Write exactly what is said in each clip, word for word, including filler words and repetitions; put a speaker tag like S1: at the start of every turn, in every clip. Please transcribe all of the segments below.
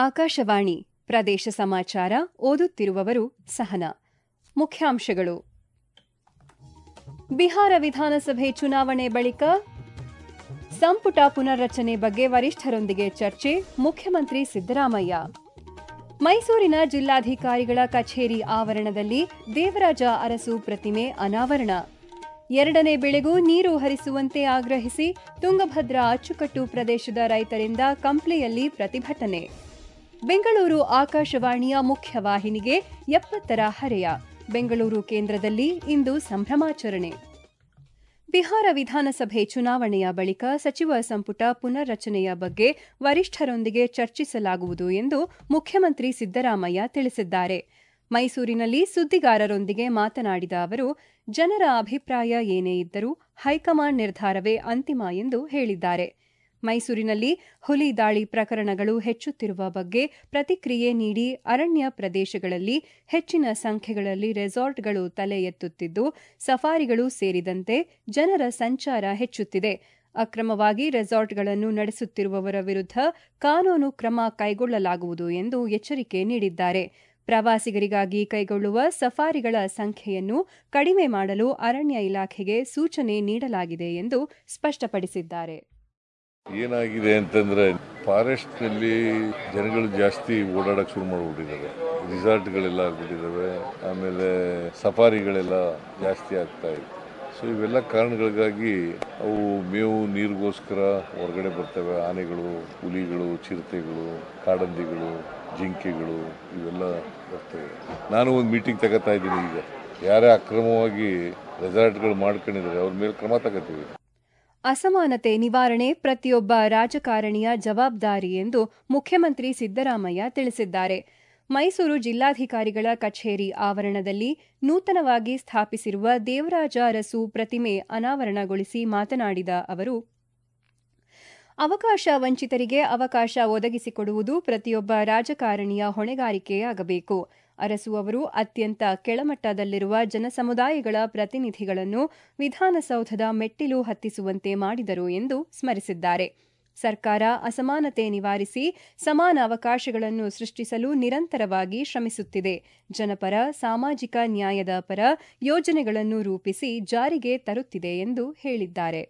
S1: ಆಕಾಶವಾಣಿ ಪ್ರದೇಶ ಸಮಾಚಾರ ಓದುತ್ತಿರುವವರು ಸಹನಾ. ಮುಖ್ಯಾಂಶಗಳು. ಬಿಹಾರ ವಿಧಾನಸಭೆ ಚುನಾವಣೆ ಬಳಿಕ ಸಂಪುಟ ಪುನರ್ರಚನೆ ಬಗ್ಗೆ ವರಿಷ್ಠರೊಂದಿಗೆ ಚರ್ಚೆ, ಮುಖ್ಯಮಂತ್ರಿ ಸಿದ್ದರಾಮಯ್ಯ. ಮೈಸೂರಿನ ಜಿಲ್ಲಾಧಿಕಾರಿಗಳ ಕಚೇರಿ ಆವರಣದಲ್ಲಿ ದೇವರಾಜ ಅರಸು ಪ್ರತಿಮೆ ಅನಾವರಣ. ಎರಡನೇ ಬೆಳೆಗೂ ನೀರು ಹರಿಸುವಂತೆ ಆಗ್ರಹಿಸಿ ತುಂಗಭದ್ರಾ ಅಚ್ಚುಕಟ್ಟು ಪ್ರದೇಶದ ರೈತರಿಂದ ಕಂಪ್ಲಿಯಲ್ಲಿ ಪ್ರತಿಭಟನೆ. ಬೆಂಗಳೂರು ಆಕಾಶವಾಣಿಯ ಮುಖ್ಯವಾಹಿನಿಗೆ ಎಪ್ಪತ್ತರ ಹರೆಯ. ಬೆಂಗಳೂರು ಕೇಂದ್ರದಲ್ಲಿ ಇಂದು ಸಂಭ್ರಮಾಚರಣೆ. ಬಿಹಾರ ವಿಧಾನಸಭೆ ಚುನಾವಣೆಯ ಬಳಿಕ ಸಚಿವ ಸಂಪುಟ ಪುನರ್ರಚನೆಯ ಬಗ್ಗೆ ವರಿಷ್ಠರೊಂದಿಗೆ ಚರ್ಚಿಸಲಾಗುವುದು ಎಂದು ಮುಖ್ಯಮಂತ್ರಿ ಸಿದ್ದರಾಮಯ್ಯ ತಿಳಿಸಿದ್ದಾರೆ. ಮೈಸೂರಿನಲ್ಲಿ ಸುದ್ದಿಗಾರರೊಂದಿಗೆ ಮಾತನಾಡಿದ ಅವರು, ಜನರ ಅಭಿಪ್ರಾಯ ಏನೇ ಇದ್ದರೂ ಹೈಕಮಾಂಡ್ ನಿರ್ಧಾರವೇ ಅಂತಿಮ ಎಂದು ಹೇಳಿದ್ದಾರೆ. ಮೈಸೂರಿನಲ್ಲಿ ಹುಲಿ ದಾಳಿ ಪ್ರಕರಣಗಳು ಹೆಚ್ಚುತ್ತಿರುವ ಬಗ್ಗೆ ಪ್ರತಿಕ್ರಿಯೆ ನೀಡಿ ಅರಣ್ಯ ಪ್ರದೇಶಗಳಲ್ಲಿ ಹೆಚ್ಚಿನ ಸಂಖ್ಯೆಗಳಲ್ಲಿ ರೆಸಾರ್ಟ್ಗಳು ತಲೆ ಎತ್ತುತ್ತಿದ್ದು, ಸಫಾರಿಗಳು ಸೇರಿದಂತೆ ಜನರ ಸಂಚಾರ ಹೆಚ್ಚುತ್ತಿದೆ. ಅಕ್ರಮವಾಗಿ ರೆಸಾರ್ಟ್ಗಳನ್ನು ನಡೆಸುತ್ತಿರುವವರ ವಿರುದ್ಧ ಕಾನೂನು ಕ್ರಮ ಕೈಗೊಳ್ಳಲಾಗುವುದು ಎಂದು ಎಚ್ಚರಿಕೆ ನೀಡಿದ್ದಾರೆ. ಪ್ರವಾಸಿಗರಿಗಾಗಿ ಕೈಗೊಳ್ಳುವ ಸಫಾರಿಗಳ ಸಂಖ್ಯೆಯನ್ನು ಕಡಿಮೆ ಮಾಡಲು ಅರಣ್ಯ ಇಲಾಖೆಗೆ ಸೂಚನೆ ನೀಡಲಾಗಿದೆ ಎಂದು ಸ್ಪಷ್ಟಪಡಿಸಿದ್ದಾರೆ.
S2: ಏನಾಗಿದೆ ಅಂತಂದ್ರೆ, ಫಾರೆಸ್ಟ್ ನಲ್ಲಿ ಜನಗಳು ಜಾಸ್ತಿ ಓಡಾಡಕ್ಕೆ ಶುರು ಮಾಡಿಬಿಟ್ಟಿದ್ದಾರೆ. ರಿಸಾರ್ಟ್ಗಳೆಲ್ಲ ಆಗ್ಬಿಟ್ಟಿದ್ದಾವೆ, ಆಮೇಲೆ ಸಫಾರಿಗಳೆಲ್ಲ ಜಾಸ್ತಿ ಆಗ್ತಾ ಇದೆ. ಸೊ ಇವೆಲ್ಲ ಕಾರಣಗಳಿಗಾಗಿ ಅವು ಮೇವು ನೀರಿಗೋಸ್ಕರ ಹೊರಗಡೆ ಬರ್ತವೆ. ಆನೆಗಳು, ಹುಲಿಗಳು, ಚಿರತೆಗಳು, ಕಾಡಂದಿಗಳು, ಜಿಂಕೆಗಳು ಇವೆಲ್ಲ ಬರ್ತವೆ. ನಾನು ಒಂದು ಮೀಟಿಂಗ್ ತಗೋತಾ ಇದ್ದೀನಿ. ಈಗ ಯಾರೇ ಅಕ್ರಮವಾಗಿ ರೆಸಾರ್ಟ್ಗಳು ಮಾಡ್ಕೊಂಡಿದ್ದಾರೆ ಅವ್ರ ಮೇಲೆ ಕ್ರಮ ತಗೋತೀವಿ.
S1: ಅಸಮಾನತೆ ನಿವಾರಣೆ ಪ್ರತಿಯೊಬ್ಬ ರಾಜಕಾರಣಿಯ ಜವಾಬ್ದಾರಿ ಎಂದು ಮುಖ್ಯಮಂತ್ರಿ ಸಿದ್ದರಾಮಯ್ಯ ತಿಳಿಸಿದ್ದಾರೆ. ಮೈಸೂರು ಜಿಲ್ಲಾಧಿಕಾರಿಗಳ ಕಚೇರಿ ಆವರಣದಲ್ಲಿ ನೂತನವಾಗಿ ಸ್ಥಾಪಿಸಿರುವ ದೇವರಾಜ ಅರಸು ಪ್ರತಿಮೆ ಅನಾವರಣಗೊಳಿಸಿ ಮಾತನಾಡಿದ ಅವರು, ಅವಕಾಶ ವಂಚಿತರಿಗೆ ಅವಕಾಶ ಒದಗಿಸಿಕೊಡುವುದು ಪ್ರತಿಯೊಬ್ಬ ರಾಜಕಾರಣಿಯ ಹೊಣೆಗಾರಿಕೆಯಾಗಬೇಕು. ಅರಸು ಅವರು ಅತ್ಯಂತ ಕೆಳಮಟ್ಟದಲ್ಲಿರುವ ಜನಸಮುದಾಯಗಳ ಪ್ರತಿನಿಧಿಗಳನ್ನು ವಿಧಾನಸೌಧದ ಮೆಟ್ಟಿಲು ಹತ್ತಿಸುವಂತೆ ಮಾಡಿದರು ಎಂದು ಸ್ಮರಿಸಿದ್ದಾರೆ. ಸರ್ಕಾರ ಅಸಮಾನತೆ ನಿವಾರಿಸಿ ಸಮಾನ ಅವಕಾಶಗಳನ್ನು ಸೃಷ್ಟಿಸಲು ನಿರಂತರವಾಗಿ ಶ್ರಮಿಸುತ್ತಿದೆ. ಜನಪರ, ಸಾಮಾಜಿಕ ನ್ಯಾಯದ ಪರ ಯೋಜನೆಗಳನ್ನು ರೂಪಿಸಿ ಜಾರಿಗೆ ತರುತ್ತಿದೆ ಎಂದು ಹೇಳಿದ್ದಾರೆ.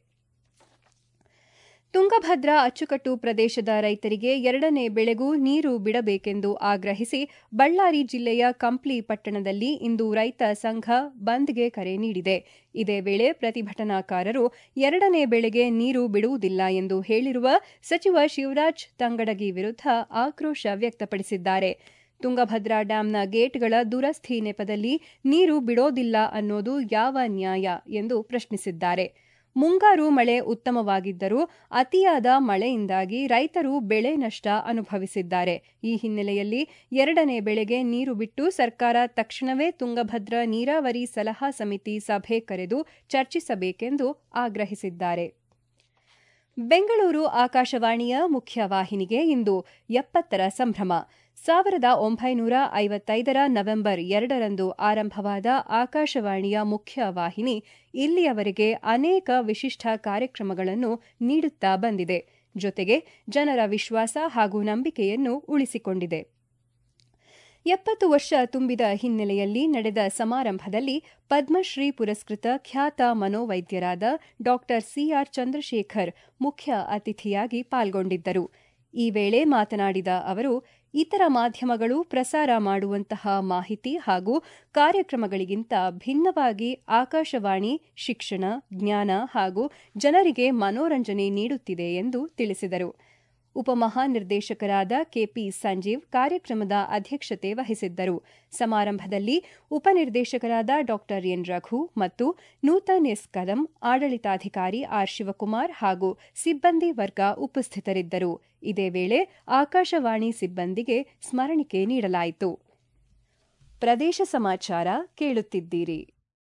S1: ತುಂಗಭದ್ರಾ ಅಚ್ಚುಕಟ್ಟು ಪ್ರದೇಶದ ರೈತರಿಗೆ ಎರಡನೇ ಬೆಳೆಗೂ ನೀರು ಬಿಡಬೇಕೆಂದು ಆಗ್ರಹಿಸಿ ಬಳ್ಳಾರಿ ಜಿಲ್ಲೆಯ ಕಂಪ್ಲಿ ಪಟ್ಟಣದಲ್ಲಿ ಇಂದು ರೈತ ಸಂಘ ಬಂದ್ಗೆ ಕರೆ ನೀಡಿದೆ. ಇದೇ ವೇಳೆ ಪ್ರತಿಭಟನಾಕಾರರು ಎರಡನೇ ಬೆಳೆಗೆ ನೀರು ಬಿಡುವುದಿಲ್ಲ ಎಂದು ಹೇಳಿರುವ ಸಚಿವ ಶಿವರಾಜ್ ತಂಗಡಗಿ ವಿರುದ್ಧ ಆಕ್ರೋಶ ವ್ಯಕ್ತಪಡಿಸಿದ್ದಾರೆ. ತುಂಗಭದ್ರಾ ಡ್ಯಾಂನ ಗೇಟ್ಗಳ ದುರಸ್ಥಿ ನೆಪದಲ್ಲಿ ನೀರು ಬಿಡೋದಿಲ್ಲ ಅನ್ನೋದು ಯಾವ ನ್ಯಾಯ ಎಂದು ಪ್ರಶ್ನಿಸಿದ್ದಾರೆ. ಮುಂಗಾರು ಮಳೆ ಉತ್ತಮವಾಗಿದ್ದರೂ ಅತಿಯಾದ ಮಳೆಯಿಂದಾಗಿ ರೈತರು ಬೆಳೆ ನಷ್ಟ ಅನುಭವಿಸಿದ್ದಾರೆ. ಈ ಹಿನ್ನೆಲೆಯಲ್ಲಿ ಎರಡನೇ ಬೆಳೆಗೆ ನೀರು ಬಿಟ್ಟು ಸರ್ಕಾರ ತಕ್ಷಣವೇ ತುಂಗಭದ್ರಾ ನೀರಾವರಿ ಸಲಹಾ ಸಮಿತಿ ಸಭೆ ಕರೆದು ಚರ್ಚಿಸಬೇಕೆಂದು ಆಗ್ರಹಿಸಿದ್ದಾರೆ. ಬೆಂಗಳೂರು ಆಕಾಶವಾಣಿಯ ಮುಖ್ಯವಾಹಿನಿಗೆ ಇಂದು ಎಪ್ಪತ್ತರ ಸಂಭ್ರಮ. ಸಾವಿರದ ಒಂಬೈನೂರ ಐವತ್ತೈದರ ನವೆಂಬರ್ ಎರಡರಂದು ಆರಂಭವಾದ ಆಕಾಶವಾಣಿಯ ಮುಖ್ಯವಾಹಿನಿ ಇಲ್ಲಿಯವರೆಗೆ ಅನೇಕ ವಿಶಿಷ್ಟ ಕಾರ್ಯಕ್ರಮಗಳನ್ನು ನೀಡುತ್ತಾ ಬಂದಿದೆ. ಜೊತೆಗೆ ಜನರ ವಿಶ್ವಾಸ ಹಾಗೂ ನಂಬಿಕೆಯನ್ನು ಉಳಿಸಿಕೊಂಡಿದೆ. ಎಪ್ಪತ್ತು ವರ್ಷ ತುಂಬಿದ ಹಿನ್ನೆಲೆಯಲ್ಲಿ ನಡೆದ ಸಮಾರಂಭದಲ್ಲಿ ಪದ್ಮಶ್ರೀ ಪುರಸ್ಕೃತ ಖ್ಯಾತ ಮನೋವೈದ್ಯರಾದ ಡಾ ಸಿಆರ್ ಚಂದ್ರಶೇಖರ್ ಮುಖ್ಯ ಅತಿಥಿಯಾಗಿ ಪಾಲ್ಗೊಂಡಿದ್ದರು. ಈ ವೇಳೆ ಮಾತನಾಡಿದ ಅವರು, ಇತರ ಮಾಧ್ಯಮಗಳು ಪ್ರಸಾರ ಮಾಡುವಂತಹ ಮಾಹಿತಿ ಹಾಗೂ ಕಾರ್ಯಕ್ರಮಗಳಿಗಿಂತ ಭಿನ್ನವಾಗಿ ಆಕಾಶವಾಣಿ ಶಿಕ್ಷಣ, ಜ್ಞಾನ ಹಾಗೂ ಜನರಿಗೆ ಮನೋರಂಜನೆ ನೀಡುತ್ತಿದೆ ಎಂದು ತಿಳಿಸಿದರು. ಉಪಮಹಾನಿರ್ದೇಶಕರಾದ ಕೆಪಿ ಸಂಜೀವ್ ಕಾರ್ಯಕ್ರಮದ ಅಧ್ಯಕ್ಷತೆ ವಹಿಸಿದ್ದರು. ಸಮಾರಂಭದಲ್ಲಿ ಉಪನಿರ್ದೇಶಕರಾದ ಡಾ ಎನ್ ರಘು ಮತ್ತು ನೂತನ್ ಎಸ್ ಕದಂ, ಆಡಳಿತಾಧಿಕಾರಿ ಆರ್ ಶಿವಕುಮಾರ್ ಹಾಗೂ ಸಿಬ್ಬಂದಿ ವರ್ಗ ಉಪಸ್ಥಿತರಿದ್ದರು. ಇದೇ ವೇಳೆ ಆಕಾಶವಾಣಿ ಸಿಬ್ಬಂದಿಗೆ ಸ್ಮರಣಿಕೆ ನೀಡಲಾಯಿತು. ಪ್ರದೇಶ ಸಮಾಚಾರ ಕೇಳುತ್ತಿದ್ದೀರಿ.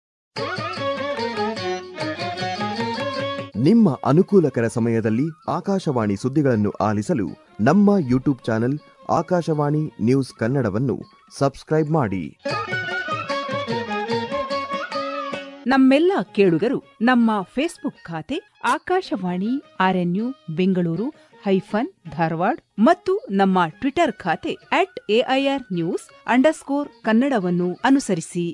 S3: ನಿಮ್ಮ ಅನುಕೂಲಕರ ಸಮಯದಲ್ಲಿ ಆಕಾಶವಾಣಿ ಸುದ್ದಿಗಳನ್ನು ಆಲಿಸಲು ನಮ್ಮ ಯೂಟ್ಯೂಬ್ ಚಾನೆಲ್ ಆಕಾಶವಾಣಿ ನ್ಯೂಸ್ ಕನ್ನಡವನ್ನು ಸಬ್ಸ್ಕ್ರೈಬ್ ಮಾಡಿ.
S4: ನಮ್ಮೆಲ್ಲ ಕೇಳುಗರು ನಮ್ಮ ಫೇಸ್ಬುಕ್ ಖಾತೆ ಆಕಾಶವಾಣಿ ಆರ್ಎನ್ಯು ಬೆಂಗಳೂರು ಹೈಫನ್ ಧಾರವಾಡ ಮತ್ತು ನಮ್ಮ ಟ್ವಿಟರ್ ಖಾತೆ ಅಟ್ ಎಐಆರ್ ನ್ಯೂಸ್ ಅಂಡರ್ಸ್ಕೋರ್ ಕನ್ನಡವನ್ನು ಅನುಸರಿಸಿ.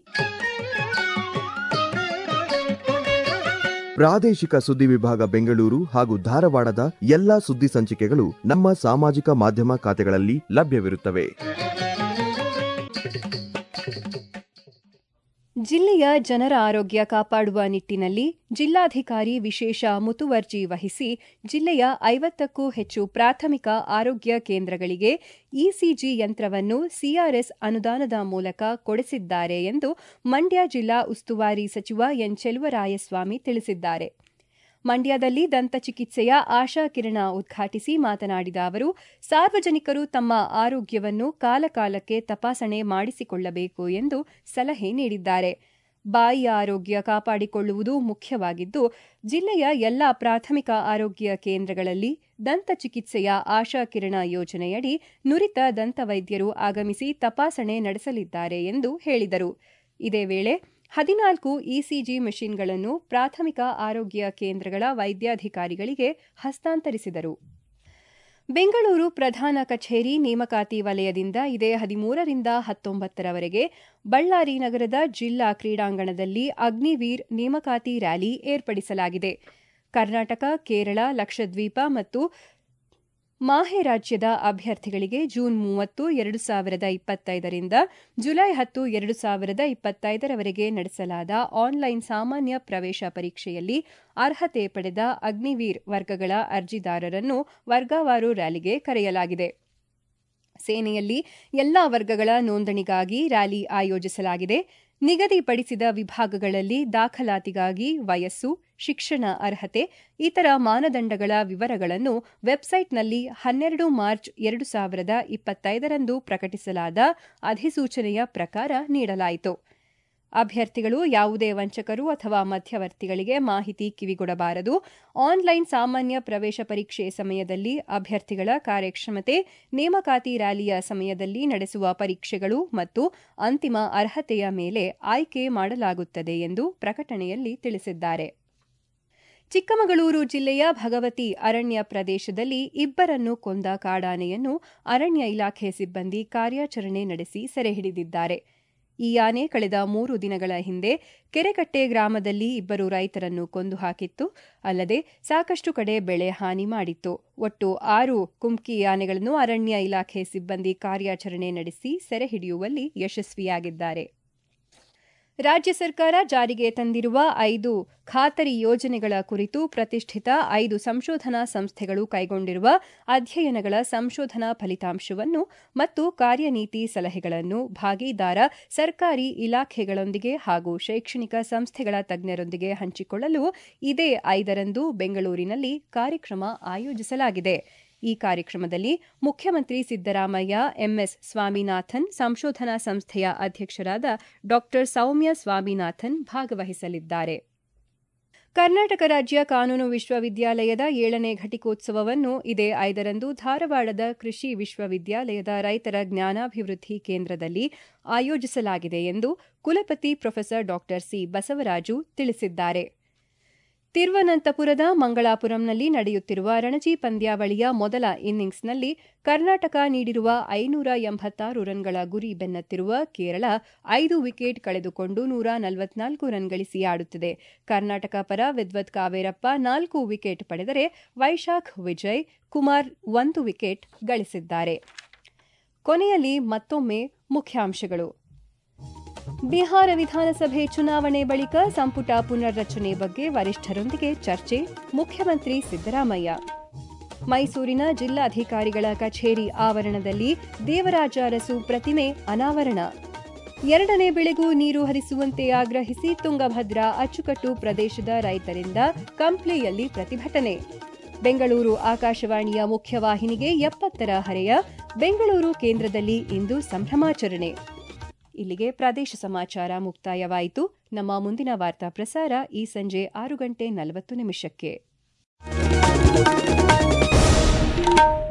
S3: ಪ್ರಾದೇಶಿಕ ಸುದ್ದಿ ವಿಭಾಗ ಬೆಂಗಳೂರು ಹಾಗೂ ಧಾರವಾಡದ ಎಲ್ಲಾ ಸುದ್ದಿ ಸಂಚಿಕೆಗಳು ನಮ್ಮ ಸಾಮಾಜಿಕ ಮಾಧ್ಯಮ ಖಾತೆಗಳಲ್ಲಿ ಲಭ್ಯವಿರುತ್ತವೆ.
S1: ಜಿಲ್ಲೆಯ ಜನರ ಆರೋಗ್ಯ ಕಾಪಾಡುವ ನಿಟ್ಟಿನಲ್ಲಿ ಜಿಲ್ಲಾಧಿಕಾರಿ ವಿಶೇಷ ಮುತುವರ್ಜಿ ವಹಿಸಿ ಜಿಲ್ಲೆಯ ಐವತ್ತಕ್ಕೂ ಹೆಚ್ಚು ಪ್ರಾಥಮಿಕ ಆರೋಗ್ಯ ಕೇಂದ್ರಗಳಿಗೆ ಇಸಿಜಿ ಯಂತ್ರವನ್ನು ಸಿಆರ್ಎಸ್ ಅನುದಾನದ ಮೂಲಕ ಕೊಡಿಸಿದ್ದಾರೆ ಎಂದು ಮಂಡ್ಯ ಜಿಲ್ಲಾ ಉಸ್ತುವಾರಿ ಸಚಿವ ಎನ್ ಚೆಲುವರಾಯಸ್ವಾಮಿ ತಿಳಿಸಿದ್ದಾರೆ. ಮಂಡ್ಯದಲ್ಲಿ ದಂತಚಿಕಿತ್ಸೆಯ ಆಶಾ ಕಿರಣ ಉದ್ಘಾಟಿಸಿ ಮಾತನಾಡಿದ ಅವರು, ಸಾರ್ವಜನಿಕರು ತಮ್ಮ ಆರೋಗ್ಯವನ್ನು ಕಾಲಕಾಲಕ್ಕೆ ತಪಾಸಣೆ ಮಾಡಿಸಿಕೊಳ್ಳಬೇಕು ಎಂದು ಸಲಹೆ ನೀಡಿದ್ದಾರೆ. ಬಾಯಿಯ ಆರೋಗ್ಯ ಕಾಪಾಡಿಕೊಳ್ಳುವುದು ಮುಖ್ಯವಾಗಿದ್ದು, ಜಿಲ್ಲೆಯ ಎಲ್ಲಾ ಪ್ರಾಥಮಿಕ ಆರೋಗ್ಯ ಕೇಂದ್ರಗಳಲ್ಲಿ ದಂತಚಿಕಿತ್ಸೆಯ ಆಶಾ ಕಿರಣ ಯೋಜನೆಯಡಿ ನುರಿತ ದಂತವೈದ್ಯರು ಆಗಮಿಸಿ ತಪಾಸಣೆ ನಡೆಸಲಿದ್ದಾರೆ ಎಂದು ಹೇಳಿದರು. ಇದೇ ವೇಳೆ ಹದಿನಾಲ್ಕು ಇಸಿಜಿ ಮೆಷಿನ್ಗಳನ್ನು ಪ್ರಾಥಮಿಕ ಆರೋಗ್ಯ ಕೇಂದ್ರಗಳ ವೈದ್ಯಾಧಿಕಾರಿಗಳಿಗೆ ಹಸ್ತಾಂತರಿಸಿದರು. ಬೆಂಗಳೂರು ಪ್ರಧಾನ ಕಚೇರಿ ನೇಮಕಾತಿ ವಲಯದಿಂದ ಇದೇ ಹದಿಮೂರರಿಂದ ಹತ್ತೊಂಬತ್ತರವರೆಗೆ ಬಳ್ಳಾರಿ ನಗರದ ಜಿಲ್ಲಾ ಕ್ರೀಡಾಂಗಣದಲ್ಲಿ ಅಗ್ನಿವೀರ್ ನೇಮಕಾತಿ ರ್ಯಾಲಿ ಏರ್ಪಡಿಸಲಾಗಿದೆ. ಕರ್ನಾಟಕ, ಕೇರಳ, ಲಕ್ಷದ್ವೀಪ ಮತ್ತು ಮಾಹೆ ರಾಜ್ಯದ ಅಭ್ಯರ್ಥಿಗಳಿಗೆ ಜೂನ್ ಮೂವತ್ತು ಎರಡು ಸಾವಿರದ ಇಪ್ಪತ್ತೈದರಿಂದ ಜುಲೈ ಹತ್ತು ಎರಡು ಸಾವಿರದ ಇಪ್ಪತ್ತೈದರವರೆಗೆ ನಡೆಸಲಾದ ಆನ್ಲೈನ್ ಸಾಮಾನ್ಯ ಪ್ರವೇಶ ಪರೀಕ್ಷೆಯಲ್ಲಿ ಅರ್ಹತೆ ಪಡೆದ ಅಗ್ನಿವೀರ್ ವರ್ಗಗಳ ಅರ್ಜಿದಾರರನ್ನು ವರ್ಗವಾರು ರ್ಯಾಲಿಗೆ ಕರೆಯಲಾಗಿದೆ. ಸೇನೆಯಲ್ಲಿ ಎಲ್ಲಾ ವರ್ಗಗಳ ನೋಂದಣಿಗಾಗಿ ರ್ಯಾಲಿ ಆಯೋಜಿಸಲಾಗಿದೆ. ನಿಗದಿಪಡಿಸಿದ ವಿಭಾಗಗಳಲ್ಲಿ ದಾಖಲಾತಿಗಾಗಿ ವಯಸ್ಸು, ಶಿಕ್ಷಣ ಅರ್ಹತೆ, ಇತರ ಮಾನದಂಡಗಳ ವಿವರಗಳನ್ನು ವೆಬ್ಸೈಟ್ನಲ್ಲಿ ಹನ್ನೆರಡು ಮಾರ್ಚ್ ಎರಡು ಸಾವಿರದ ಇಪ್ಪತ್ತೈದರಂದು ಪ್ರಕಟಿಸಲಾದ ಅಧಿಸೂಚನೆಯ ಪ್ರಕಾರ ನೀಡಲಾಯಿತು. ಅಭ್ಯರ್ಥಿಗಳು ಯಾವುದೇ ವಂಚಕರು ಅಥವಾ ಮಧ್ಯವರ್ತಿಗಳಿಗೆ ಮಾಹಿತಿ ಕಿವಿಗೊಡಬಾರದು. ಆನ್ಲೈನ್ ಸಾಮಾನ್ಯ ಪ್ರವೇಶ ಪರೀಕ್ಷೆ ಸಮಯದಲ್ಲಿ ಅಭ್ಯರ್ಥಿಗಳ ಕಾರ್ಯಕ್ಷಮತೆ, ನೇಮಕಾತಿ ರ್ಯಾಲಿಯ ಸಮಯದಲ್ಲಿ ನಡೆಸುವ ಪರೀಕ್ಷೆಗಳು ಮತ್ತು ಅಂತಿಮ ಅರ್ಹತೆಯ ಮೇಲೆ ಆಯ್ಕೆ ಮಾಡಲಾಗುತ್ತದೆ ಎಂದು ಪ್ರಕಟಣೆಯಲ್ಲಿ ತಿಳಿಸಿದ್ದಾರೆ. ಚಿಕ್ಕಮಗಳೂರು ಜಿಲ್ಲೆಯ ಭಗವತಿ ಅರಣ್ಯ ಪ್ರದೇಶದಲ್ಲಿ ಇಬ್ಬರನ್ನು ಕೊಂದ ಕಾಡಾನೆಯನ್ನು ಅರಣ್ಯ ಇಲಾಖೆ ಸಿಬ್ಬಂದಿ ಕಾರ್ಯಾಚರಣೆ ನಡೆಸಿ ಸೆರೆಹಿಡಿದಿದ್ದಾರೆ. ಈ ಆನೆ ಕಳೆದ ಮೂರು ದಿನಗಳ ಹಿಂದೆ ಕೆರೆಕಟ್ಟೆ ಗ್ರಾಮದಲ್ಲಿ ಇಬ್ಬರು ರೈತರನ್ನು ಕೊಂದು ಹಾಕಿತ್ತು. ಅಲ್ಲದೆ ಸಾಕಷ್ಟು ಕಡೆ ಬೆಳೆ ಹಾನಿ ಮಾಡಿತ್ತು. ಒಟ್ಟು ಆರು ಕುಮ್ಕಿ ಆನೆಗಳನ್ನು ಅರಣ್ಯ ಇಲಾಖೆ ಸಿಬ್ಬಂದಿ ಕಾರ್ಯಾಚರಣೆ ನಡೆಸಿ ಸೆರೆಹಿಡಿಯುವಲ್ಲಿ ಯಶಸ್ವಿಯಾಗಿದ್ದಾರೆ. ರಾಜ್ಯ ಸರ್ಕಾರ ಜಾರಿಗೆ ತಂದಿರುವ ಐದು ಖಾತರಿ ಯೋಜನೆಗಳ ಕುರಿತು ಪ್ರತಿಷ್ಠಿತ ಐದು ಸಂಶೋಧನಾ ಸಂಸ್ಥೆಗಳು ಕೈಗೊಂಡಿರುವ ಅಧ್ಯಯನಗಳ ಸಂಶೋಧನಾ ಫಲಿತಾಂಶವನ್ನು ಮತ್ತು ಕಾರ್ಯನೀತಿ ಸಲಹೆಗಳನ್ನು ಭಾಗೀದಾರ ಸರ್ಕಾರಿ ಇಲಾಖೆಗಳೊಂದಿಗೆ ಹಾಗೂ ಶೈಕ್ಷಣಿಕ ಸಂಸ್ಥೆಗಳ ತಜ್ಞರೊಂದಿಗೆ ಹಂಚಿಕೊಳ್ಳಲು ಇದೇ ಐದರಂದು ಬೆಂಗಳೂರಿನಲ್ಲಿ ಕಾರ್ಯಕ್ರಮ ಆಯೋಜಿಸಲಾಗಿದೆ. ಈ ಕಾರ್ಯಕ್ರಮದಲ್ಲಿ ಮುಖ್ಯಮಂತ್ರಿ ಸಿದ್ದರಾಮಯ್ಯ, ಎಂಎಸ್ ಸ್ವಾಮಿನಾಥನ್, ಸಂಶೋಧನಾ ಸಂಸ್ಥೆಯ ಅಧ್ಯಕ್ಷರಾದ ಡಾ ಸೌಮ್ಯ ಸ್ವಾಮಿನಾಥನ್ ಭಾಗವಹಿಸಲಿದ್ದಾರೆ. ಕರ್ನಾಟಕ ರಾಜ್ಯ ಕಾನೂನು ವಿಶ್ವವಿದ್ಯಾಲಯದ ಏಳನೇ ಘಟಿಕೋತ್ಸವವನ್ನು ಇದೇ ಐದರಂದು ಧಾರವಾಡದ ಕೃಷಿ ವಿಶ್ವವಿದ್ಯಾಲಯದ ರೈತರ ಜ್ಞಾನಾಭಿವೃದ್ಧಿ ಕೇಂದ್ರದಲ್ಲಿ ಆಯೋಜಿಸಲಾಗಿದೆ ಎಂದು ಕುಲಪತಿ ಪ್ರೊಫೆಸರ್ ಡಾ ಸಿ ಬಸವರಾಜು ತಿಳಿಸಿದ್ದಾರೆ. ತಿರುವನಂತಪುರದ ಮಂಗಳಾಪುರಂನಲ್ಲಿ ನಡೆಯುತ್ತಿರುವ ರಣಜಿ ಪಂದ್ಯಾವಳಿಯ ಮೊದಲ ಇನ್ನಿಂಗ್ಸ್ನಲ್ಲಿ ಕರ್ನಾಟಕ ನೀಡಿರುವ ಐನೂರ ಎಂಬತ್ತಾರು ರನ್ಗಳ ಗುರಿ ಬೆನ್ನತ್ತಿರುವ ಕೇರಳ ಐದು ವಿಕೆಟ್ ಕಳೆದುಕೊಂಡು ನೂರ ನಲವತ್ನಾಲ್ಕು ರನ್ ಗಳಿಸಿ ಆಡುತ್ತಿದೆ. ಕರ್ನಾಟಕ ಪರ ವಿದ್ವತ್ ಕಾವೇರಪ್ಪ ನಾಲ್ಕು ವಿಕೆಟ್ ಪಡೆದರೆ ವೈಶಾಖ್ ವಿಜಯ್ ಕುಮಾರ್ ಒಂದು ವಿಕೆಟ್ ಗಳಿಸಿದ್ದಾರೆ. ಕೊನೆಯಲ್ಲಿ ಮತ್ತೊಮ್ಮೆ ಮುಖ್ಯಾಂಶಗಳು. ಬಿಹಾರ ವಿಧಾನಸಭೆ ಚುನಾವಣೆ ಬಳಿಕ ಸಂಪುಟ ಪುನರ್ರಚನೆ ಬಗ್ಗೆ ವರಿಷ್ಠರೊಂದಿಗೆ ಚರ್ಚೆ, ಮುಖ್ಯಮಂತ್ರಿ ಸಿದ್ದರಾಮಯ್ಯ. ಮೈಸೂರಿನ ಜಿಲ್ಲಾಧಿಕಾರಿಗಳ ಕಚೇರಿ ಆವರಣದಲ್ಲಿ ದೇವರಾಜ ಅರಸು ಪ್ರತಿಮೆ ಅನಾವರಣ. ಎರಡನೇ ಬೆಳೆಗೂ ನೀರು ಹರಿಸುವಂತೆ ಆಗ್ರಹಿಸಿ ತುಂಗಭದ್ರಾ ಅಚ್ಚುಕಟ್ಟು ಪ್ರದೇಶದ ರೈತರಿಂದ ಕಂಪ್ಲಿಯಲ್ಲಿ ಪ್ರತಿಭಟನೆ. ಬೆಂಗಳೂರು ಆಕಾಶವಾಣಿಯ ಮುಖ್ಯವಾಹಿನಿಗೆ ಎಪ್ಪತ್ತರ ಹರೆಯ, ಬೆಂಗಳೂರು ಕೇಂದ್ರದಲ್ಲಿ ಇಂದು ಸಂಭ್ರಮಾಚರಣೆ. ಇಲ್ಲಿಗೆ ಪ್ರದೇಶ ಸಮಾಚಾರ ಮುಕ್ತಾಯವಾಯಿತು. ನಮ್ಮ ಮುಂದಿನ ವಾರ್ತಾ ಪ್ರಸಾರ ಈ ಸಂಜೆ ಆರು ಗಂಟೆ ನಲವತ್ತು ನಿಮಿಷಕ್ಕೆ.